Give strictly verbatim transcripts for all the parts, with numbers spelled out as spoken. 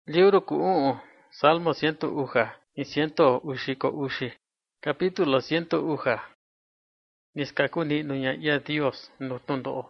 Libro ku'u, Salmo ciento uja, y ciento ushiko ushi. Capítulo ciento uja. Niskakuni nuña ya Dios no tondo.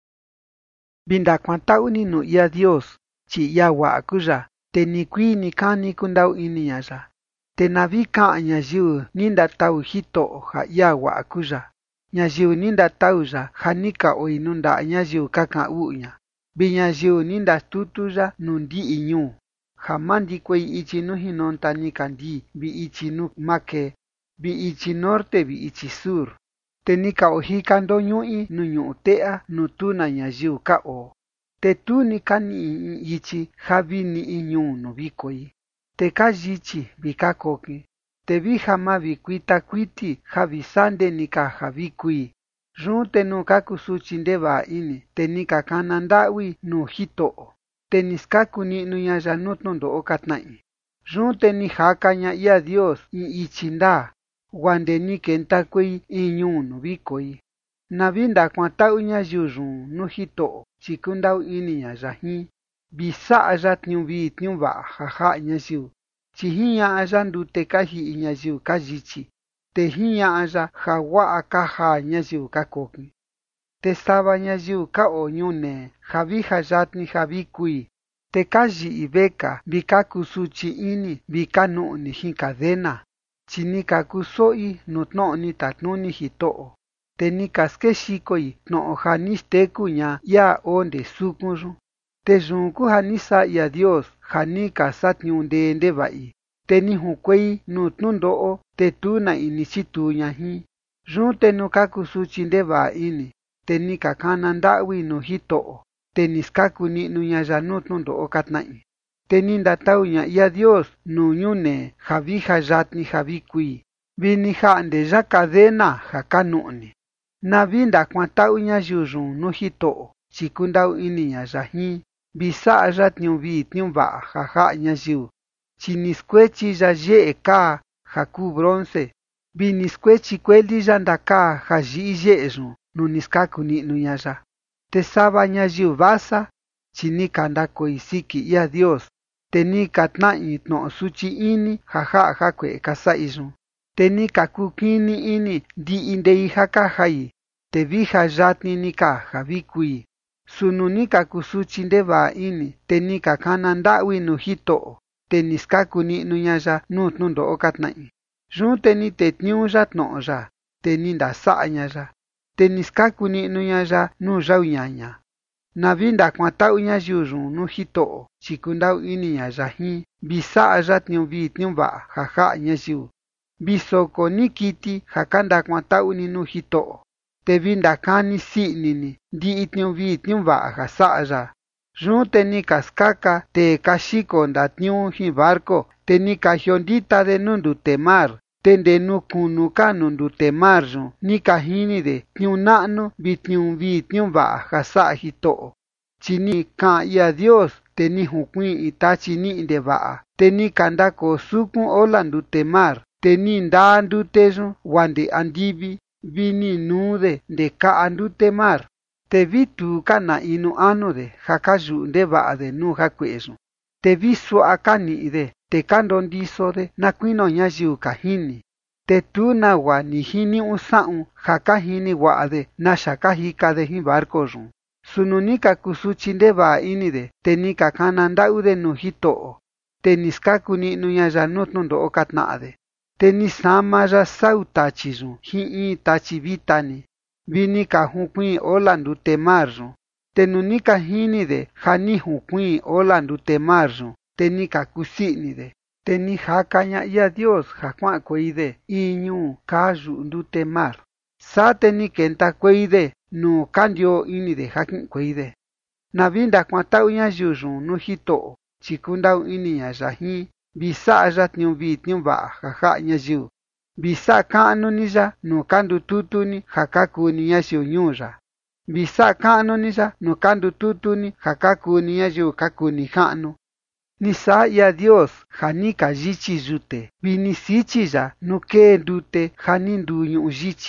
Binda kwantau ni nu ya Dios, chi ya wa kuja, te ni kui ni kani kundau ini yaja. Te navi ka nyajiu ninda tau hito ha ya wa kuja. Nyajiu ninda tau ja hanika o inunda nyajiu kaka unya. Bi nyajiu ninda tutuja nundi inyu. Hamandi kwei ichi nu hinonta nikandi bi ichi nu make, bi ichi norte bi ichi sur. Te nika o hikando nyui nu nyu tea nu tuna nyajiu ka o. Te tu ni kani ichi havi ni inyu no vikoi. Te ka jichi vika koki. Te vi hama vikuita kuiti havi sande nika havikui. Run te nu kaku suchi ndeva ini te nika kanandawi nu hito. Te niskaku ni nu yaja nutnondo okatnai. Run te ni hakanya ia Dios i ichinda. Wande ni kenta kwei inyu no vikoi. Na vinda kwantau nyajiu run nu hito chikundau ini yaja hi. Bisa aja tniu vi tniu va haha nyajiu. Chi hinya aja ndute kahi nyajiu kajichi. Te hinya aja hawa akaha nyajiu kakoki. Te sava nyajiu ka o nyune havi hajatni havi kui. Te kaji ibeka vika kusuchi ini vika nu ni hinkadena. Chi nika kusoi nutno ni tatnuni hito. Te nika skeshikoi no hanisteku nya ya onde sukunju. Te junku hanisa ya Dios hanika satnyunde ndevai. Te ni hukwei nutnundo te tuna inichitu nyahi. Jun te nukaku suchi ndeva ini. Te nika kanandawi no hito. Te niskaku ni nunyaya nutnundo okatnai. Te ninda taunya ya Dios nu nyune javi hajatni javi kui. Vini hande ya cadena hakanuni. Na vinda kwantau nyajiu run nu hito. Chikundau ini nyajahi. Bisa ajatniu vi tniu va haha nyajiu. Chiniskuechi ya ye ka haku bronce. Viniskuechi kweli ya ndaka haji ye run nu niskaku ni nunyaya. Te sava nyajiu vasa. Chinika ndakoi siki ya Dios. Te nika tnai tno suchi ini haha hakwe kasaizu. Te nika kukini ini di indei haka hai. Te vija jatni nika havikui. Sunu nika kusuchi ndeva ini. Te nika kanandawi nu hito. Te niskaku ni nunyaya nutnundo okatnai. Jun te ni te tniuja tno ja. Te ninda saanyaya. Te niskaku ni nunyaya nu jaunyanya. Na vinda kwantau nyajiu run nu hito. Chikundau ini nyajahi. Bisa ajatniu vi tniu va haha nyajiu. Bisoko ni kiti hakanda kwantau ni nu hito. Te vinda kani si nini. Di itniu vi tniu va hasaaja. Run te nika skaka te kashiko nda tniu hi barco. Te nika hiondita de nundu te mar. Tende nukunu ka nundu te mar run. Nika hini de tniu nanu vi tniu vi tniu va hasa hito. Chini ka ia Dios te ni hukui itachi ni ndeva. Te ni kandako sukun ola ndute mar. Te ni nda ndute run wande andivi. Vini nude de ka andute mar. Te vitu kana inu anu de hakayu ndeva de nu hakwesu. Te visu akani de te kandondiso de na kuino nyajiu kahini. Te tu na wa ni hini usau hakahini wa de na shakahika de hi barco run. Sunu nika kusuchi ndeva ini de te nika kanandau de nu hito. Te niskaku ni nunyaya nutnundo okatna de. Te nisama ya sau tachi run hi i tachi vitani. Vinika hukui ola ndute mar run. Te nunika hini de hani hukui ola ndute mar run. Te nika kusini de. Te ni hakanya ia Dios hakwa koide iñu kayu ndute mar. Sa te ni kenta koide nu kandio ini de hakin koide. Na vinda kwantau nyajiu run nu hito. Chikundau ini nyajahi. Bisa ajatniu vi tniu va haha nyajiu. Bisa kanu niya nu kandu tutuni hakaku ni nyajiu nyuja. Bisa kanu niya nu kandu tutuni hakaku ni nyajiu kaku ni hanu. Nisa ya Dios hanika jichi yute. Vinisichi ya nuke ndute hanindu nyu jichi.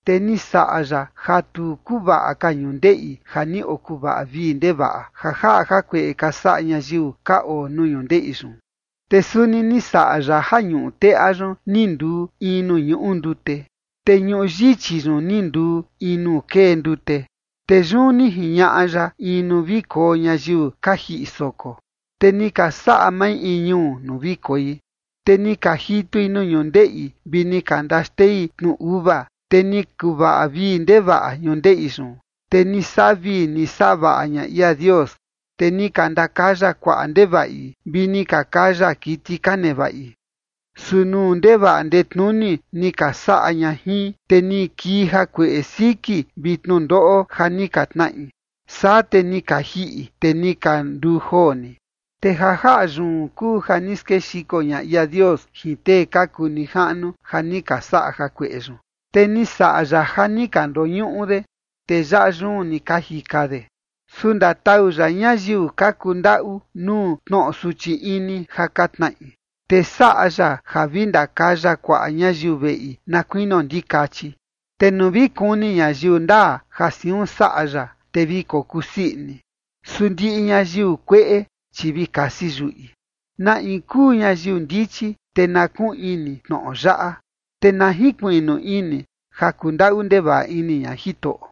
te ni sa'a ya ja tu kuva'a ka ñunde'i ja ni okuva'a vii ndeva'a ja ja'a jakue'e ka sa'a ñayiu ka o nuu ñunde'i yun. Te suni ni sa'a ya ja ñu'u te'a yun ni nduu in nuu ñu'u ndute, te ñu'u yichi yun ni nduu in nuu kee ndute. Te yun ni jiña'a ya in nuu vi koo ñayiu ka ji'i soko, te ni ka sa'a mai in ñuu nuu vi koi. Te ni ka jitui nuu ñunde'i vi ni ka ndaxtei tnu uva, te ni kuva'a vii ndeva'a ñunde'i yun. Te ni sa'a vii ni sa'a va'a ña ia Dios, te ni ka ndakaya kua'a ndeva'i vi ni ka kaya kiti ka neva'i. Sunu ndeva'a ndetnuni ni ka sa'a ña jin, te ni kii jakue'e siki vi tnundo'o ja ni ka tna'i. Saa te ni ka ji'i, te ni ka nduu jooni. Te ja ja'a yun kuu ja ni skexiko ña ia Dios jin tee ka kuu nija'nu ja ni ka sa'a jakue'e yun. Te ni sa'a ya ja ni ka ndoñu'ude, te ya'a yun ni ka jikade. Su ndatau ya ñayiu ka kunda'u nuu tno'o suchi ini ja ka tna'i. Te sa'a ya ja vi ndakaya kua'a ñayiu ve'i na kuino ndikachi. Te nu vi kuni ñayiu ndaa ja siun sa'a ya, te vi kokusi'ni. Su ndi'i ñayiu kue'e chi vi kasi yu'i. Na in kuu ñayiu ndichi, te na ku'un ini tno'o ya'a, te na jikui'nu ini ja kunda'u ndeva'a ini ña Jito'o.